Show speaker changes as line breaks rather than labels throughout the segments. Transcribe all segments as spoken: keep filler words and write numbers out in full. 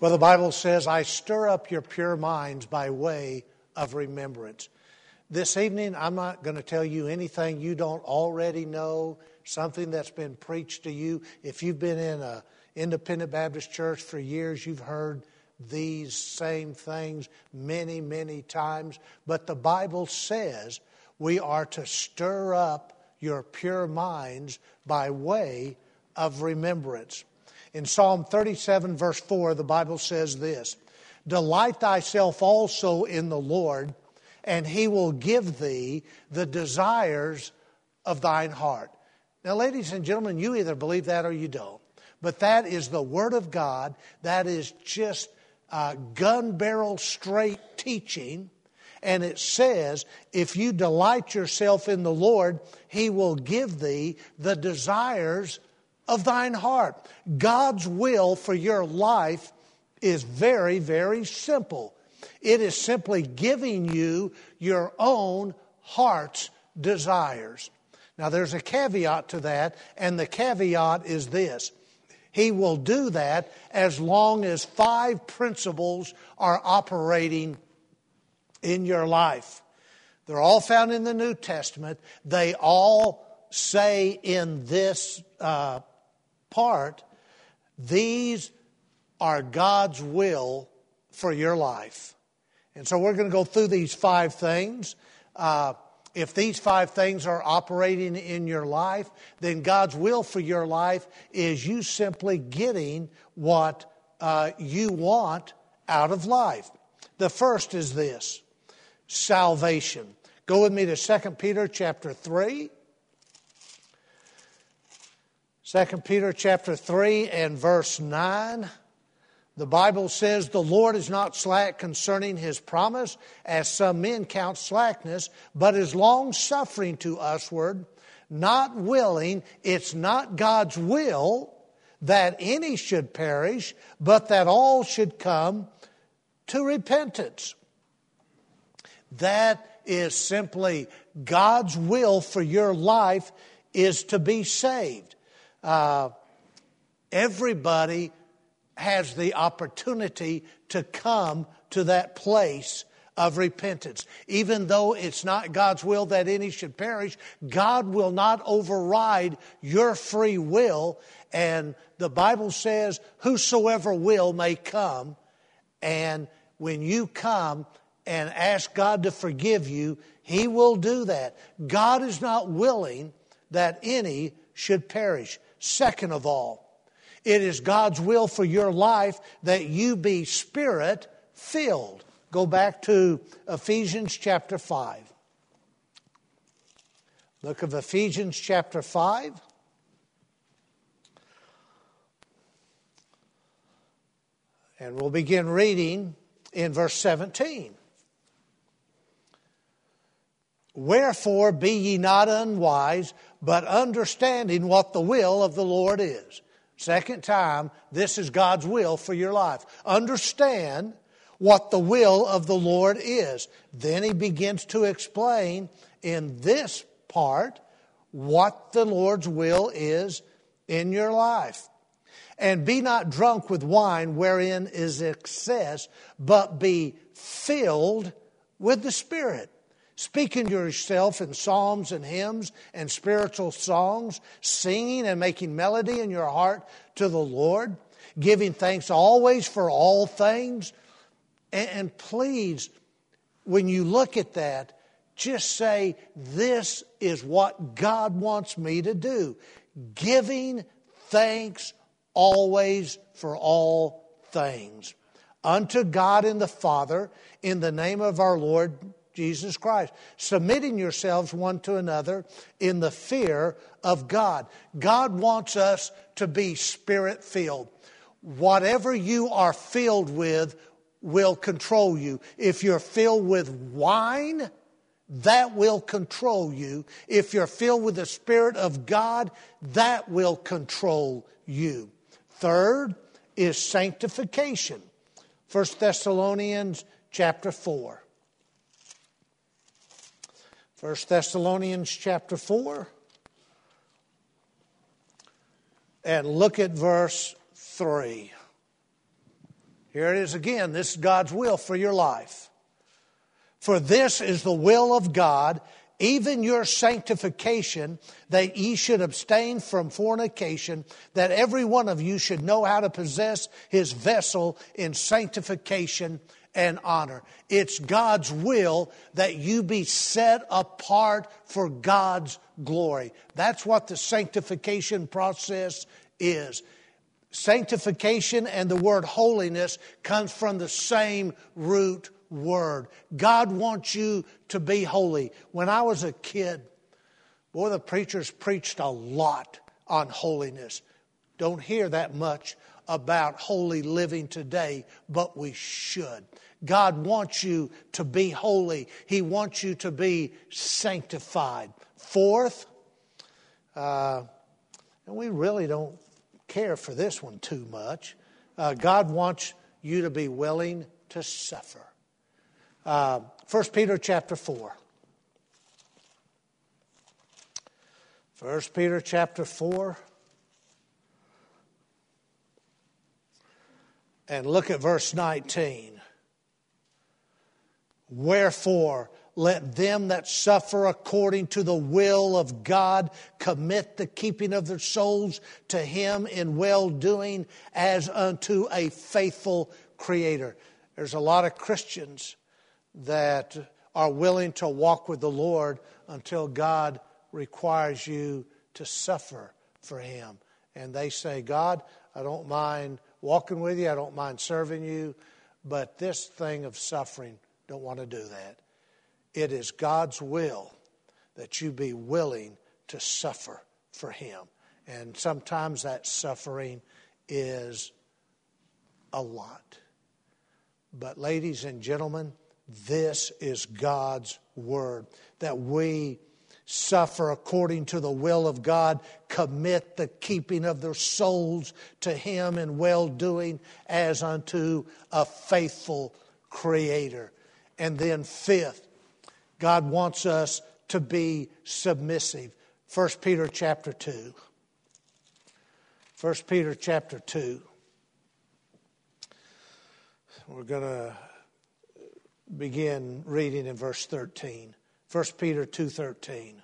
Well, the Bible says, I stir up your pure minds by way of remembrance. This evening, I'm not going to tell you anything you don't already know, something that's been preached to you. If you've been in an independent Baptist church for years, you've heard these same things many, many times. But the Bible says we are to stir up your pure minds by way of remembrance. In Psalm thirty-seven, verse four, the Bible says this, Delight thyself also in the Lord, and he will give thee the desires of thine heart. Now, ladies and gentlemen, you either believe that or you don't. But that is the Word of God. That is just uh, gun barrel straight teaching. And it says, if you delight yourself in the Lord, he will give thee the desires of thine heart. God's will for your life is very, very simple. It is simply giving you your own heart's desires. Now, there's a caveat to that, and the caveat is this. He will do that as long as five principles are operating in your life. They're all found in the New Testament. They all say in this uh, part, these are God's will for your life. And so we're going to go through these five things. Uh, if these five things are operating in your life, then God's will for your life is you simply getting what uh, you want out of life. The first is this, salvation. Go with me to Second Peter chapter three. Second Peter chapter three and verse nine. The Bible says, the Lord is not slack concerning his promise, as some men count slackness, but is long-suffering to usward, not willing, it's not God's will, that any should perish, but that all should come to repentance. That is simply God's will for your life is to be saved. Uh, everybody has the opportunity to come to that place of repentance. Even though it's not God's will that any should perish, God will not override your free will. And the Bible says, whosoever will may come. And when you come and ask God to forgive you, he will do that. God is not willing that any should perish. Second of all, it is God's will for your life that you be Spirit-filled. Go back to Ephesians chapter five. Look at Ephesians chapter five. And we'll begin reading in verse seventeen. Wherefore be ye not unwise, but understanding what the will of the Lord is. Second time, this is God's will for your life. Understand what the will of the Lord is. Then he begins to explain in this part what the Lord's will is in your life. And be not drunk with wine wherein is excess, but be filled with the Spirit. Speaking to yourself in psalms and hymns and spiritual songs, singing and making melody in your heart to the Lord, giving thanks always for all things. And, and please, when you look at that, just say, this is what God wants me to do. Giving thanks always for all things. Unto God and the Father, in the name of our Lord Jesus Christ, submitting yourselves one to another in the fear of God. God wants us to be Spirit-filled. Whatever you are filled with will control you. If you're filled with wine, that will control you. If you're filled with the Spirit of God, that will control you. Third is sanctification. First Thessalonians chapter four. First Thessalonians chapter four, and look at verse three. Here it is again. This is God's will for your life. For this is the will of God, even your sanctification, that ye should abstain from fornication, that every one of you should know how to possess his vessel in sanctification and honor. It's God's will that you be set apart for God's glory. That's what the sanctification process is. Sanctification and the word holiness comes from the same root word. God wants you to be holy. When I was a kid, boy, the preachers preached a lot on holiness. Don't hear that much about holy living today, but we should. God wants you to be holy. He wants you to be sanctified. Fourth, uh, and we really don't care for this one too much, uh, God wants you to be willing to suffer. Uh, First Peter chapter four. First Peter chapter four. And look at verse nineteen. Wherefore, let them that suffer according to the will of God commit the keeping of their souls to Him in well-doing as unto a faithful Creator. There's a lot of Christians that are willing to walk with the Lord until God requires you to suffer for Him. And they say, God, I don't mind walking with you, I don't mind serving you, but this thing of suffering, don't want to do that. It is God's will that you be willing to suffer for Him. And sometimes that suffering is a lot. But ladies and gentlemen, this is God's word, that we suffer according to the will of God, commit the keeping of their souls to Him in well-doing as unto a faithful Creator. And then fifth, God wants us to be submissive. First Peter chapter two. First Peter chapter two. We're going to begin reading in verse thirteen. First Peter two thirteen.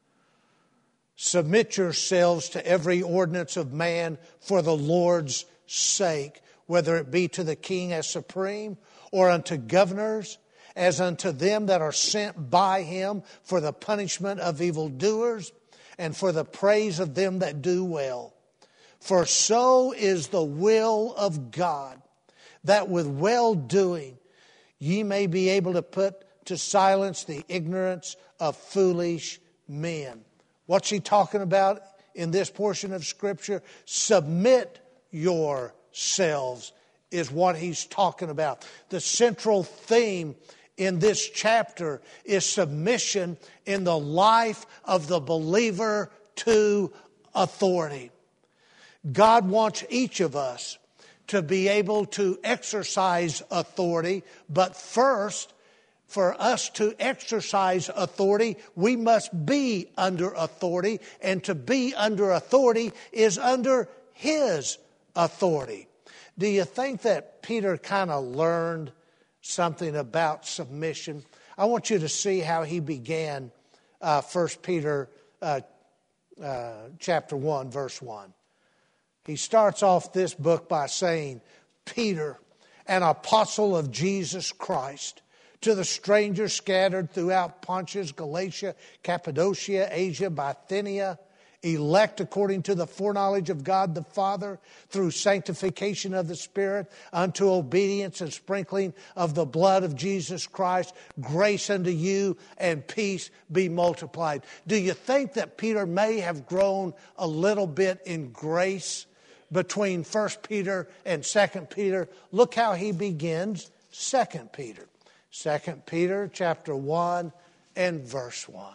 Submit yourselves to every ordinance of man for the Lord's sake, whether it be to the king as supreme, or unto governors, as unto them that are sent by him for the punishment of evildoers, and for the praise of them that do well. For so is the will of God, that with well-doing ye may be able to put to silence the ignorance of foolish men. What's he talking about in this portion of Scripture? Submit yourselves is what he's talking about. The central theme in this chapter is submission in the life of the believer to authority. God wants each of us to be able to exercise authority, but first, for us to exercise authority, we must be under authority, and to be under authority is under His authority. Do you think that Peter kind of learned something about submission? I want you to see how he began uh, First Peter uh, uh, chapter one, verse one. He starts off this book by saying, Peter, an apostle of Jesus Christ, to the strangers scattered throughout Pontus, Galatia, Cappadocia, Asia, Bithynia, elect according to the foreknowledge of God the Father, through sanctification of the Spirit, unto obedience and sprinkling of the blood of Jesus Christ, grace unto you and peace be multiplied. Do you think that Peter may have grown a little bit in grace between First Peter and Second Peter? Look how he begins Second Peter. Second Peter chapter one and verse one.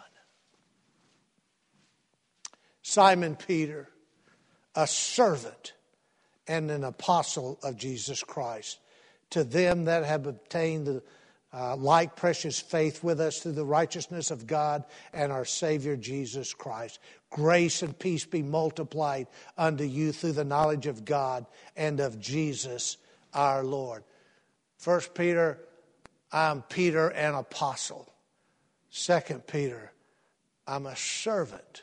Simon Peter, a servant and an apostle of Jesus Christ, to them that have obtained the uh, like precious faith with us through the righteousness of God and our Savior Jesus Christ. Grace and peace be multiplied unto you through the knowledge of God and of Jesus our Lord. First Peter, I'm Peter, an apostle. Second Peter, I'm a servant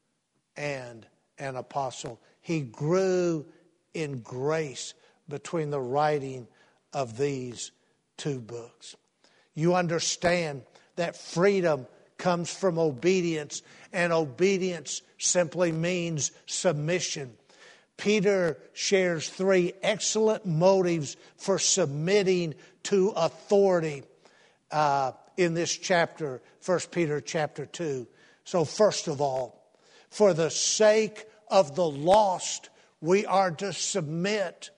and an apostle. He grew in grace between the writing of these two books. You understand that freedom comes from obedience, and obedience simply means submission. Peter shares three excellent motives for submitting to authority uh, in this chapter, First Peter chapter two. So first of all, for the sake of the lost, we are to submit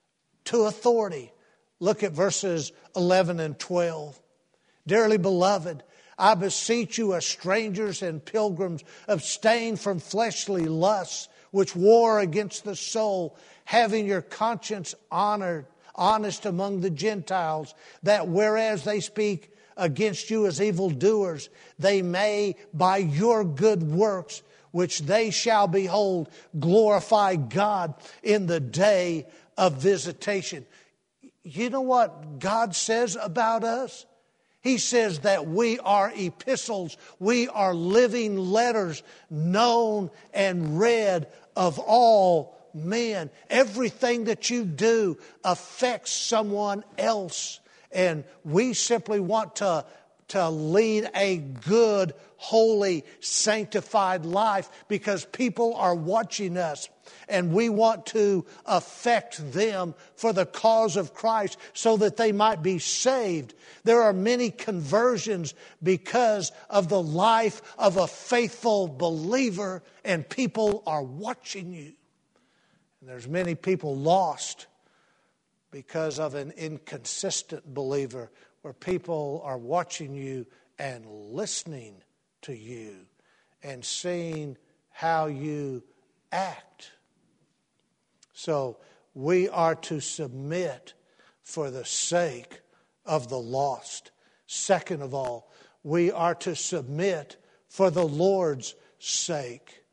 to authority. Look at verses eleven and twelve. Dearly beloved, I beseech you as strangers and pilgrims, abstain from fleshly lusts which war against the soul, having your conscience honored, honest among the Gentiles, that whereas they speak against you as evildoers, they may by your good works, which they shall behold, glorify God in the day of visitation. You know what God says about us? He says that we are epistles. We are living letters known and read of all men. Everything that you do affects someone else. And we simply want to, to lead a good, holy, sanctified life because people are watching us. And we want to affect them for the cause of Christ so that they might be saved. There are many conversions because of the life of a faithful believer, and people are watching you. And there's many people lost because of an inconsistent believer, where people are watching you and listening to you and seeing how you act. So we are to submit for the sake of the lost. Second of all, we are to submit for the Lord's sake.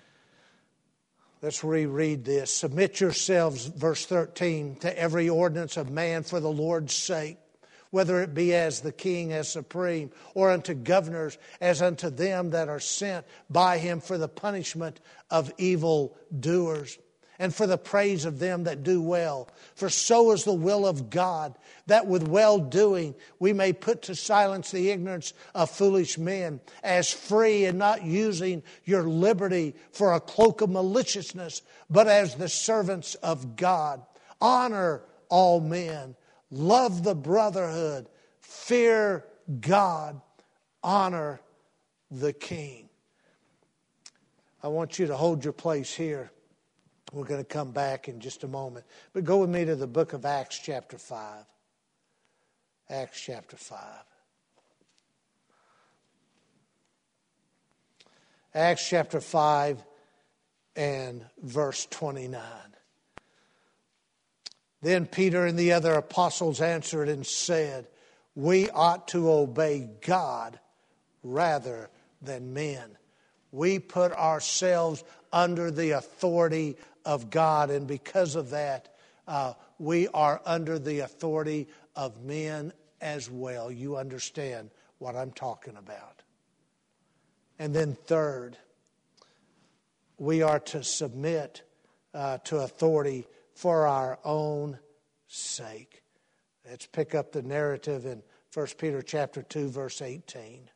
Let's reread this. Submit yourselves, verse thirteen, to every ordinance of man for the Lord's sake, whether it be as the king as supreme, or unto governors as unto them that are sent by him for the punishment of evil doers, and for the praise of them that do well. For so is the will of God, that with well-doing we may put to silence the ignorance of foolish men, as free and not using your liberty for a cloak of maliciousness, but as the servants of God. Honor all men, love the brotherhood, fear God, honor the king. I want you to hold your place here. We're going to come back in just a moment. But go with me to the book of Acts chapter five. Acts chapter five. Acts chapter five and verse twenty-nine. Then Peter and the other apostles answered and said, we ought to obey God rather than men. We put ourselves under the authority of God, and because of that, uh, we are under the authority of men as well. You understand what I'm talking about. And then third, we are to submit uh, to authority for our own sake. Let's pick up the narrative in First Peter chapter two, verse eighteen.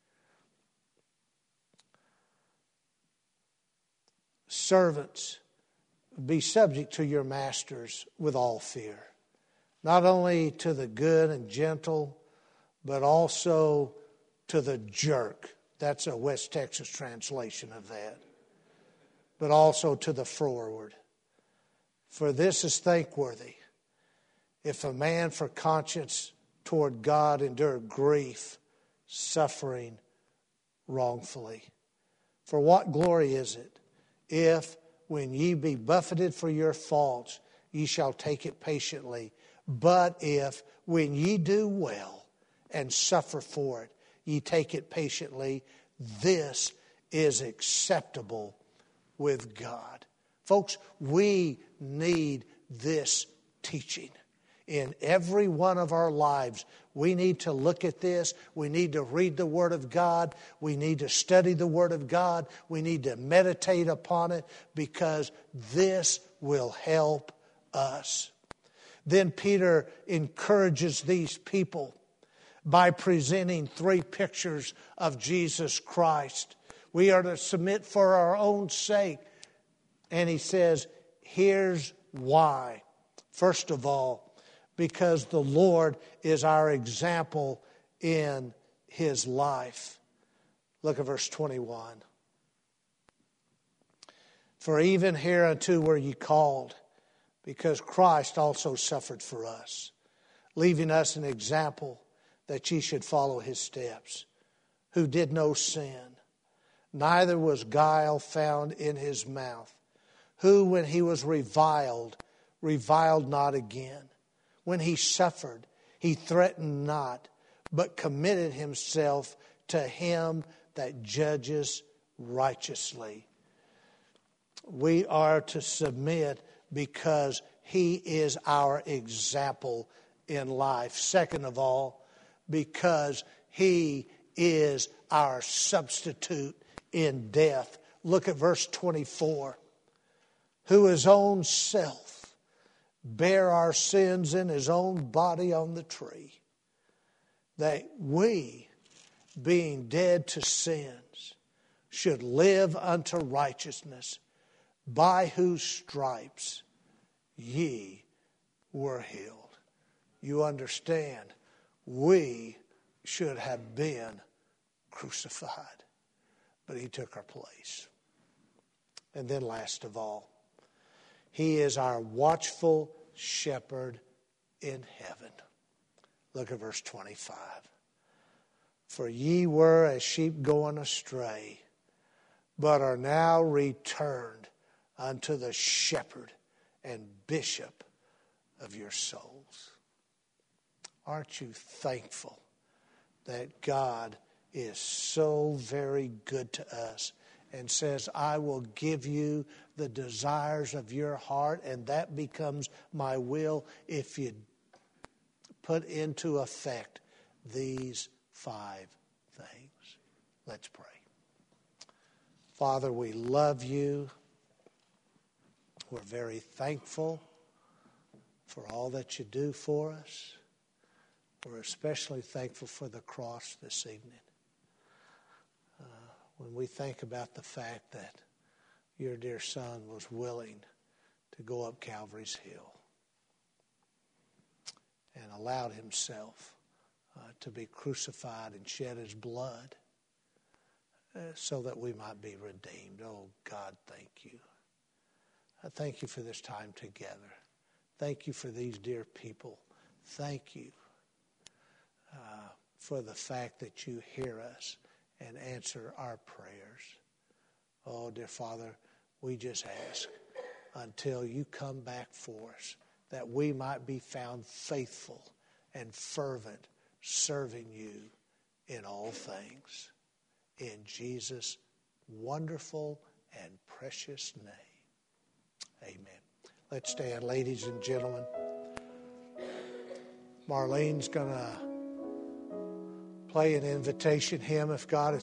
Servants, be subject to your masters with all fear, not only to the good and gentle, but also to the jerk. That's a West Texas translation of that. But also to the froward. For this is thankworthy, if a man for conscience toward God endure grief, suffering wrongfully. For what glory is it, if, when ye be buffeted for your faults, ye shall take it patiently? But if, when ye do well and suffer for it, ye take it patiently, this is acceptable with God. Folks, we need this teaching. in every one of our lives. We need to look at this. We need to read the Word of God. We need to study the Word of God. We need to meditate upon it, because this will help us. Then Peter encourages these people by presenting three pictures of Jesus Christ. We are to submit for our own sake. And he says, here's why. First of all, because the Lord is our example in his life. Look at verse twenty-one. For even hereunto were ye called, because Christ also suffered for us, leaving us an example that ye should follow his steps, who did no sin, neither was guile found in his mouth, who when he was reviled, reviled not again. When he suffered, he threatened not, but committed himself to him that judges righteously. We are to submit because he is our example in life. Second of all, because he is our substitute in death. Look at verse twenty-four. Who his own self bare our sins in his own body on the tree, that we, being dead to sins, should live unto righteousness, by whose stripes ye were healed. You understand, we should have been crucified, but he took our place. And then last of all, he is our watchful shepherd in heaven. Look at verse twenty-five. For ye were as sheep going astray, but are now returned unto the shepherd and bishop of your souls. Aren't you thankful that God is so very good to us and says, I will give you the desires of your heart, and that becomes my will if you put into effect these five things. Let's pray. Father, we love you. We're very thankful for all that you do for us. We're especially thankful for the cross this evening. Uh, when we think about the fact that your dear Son was willing to go up Calvary's Hill and allowed himself uh, to be crucified and shed his blood uh, so that we might be redeemed. Oh, God, thank you. I thank you for this time together. Thank you for these dear people. Thank you uh, for the fact that you hear us and answer our prayers. Oh, dear Father, we just ask until you come back for us that we might be found faithful and fervent, serving you in all things. In Jesus' wonderful and precious name. Amen. Let's stand, ladies and gentlemen. Marlene's going to play an invitation hymn if God is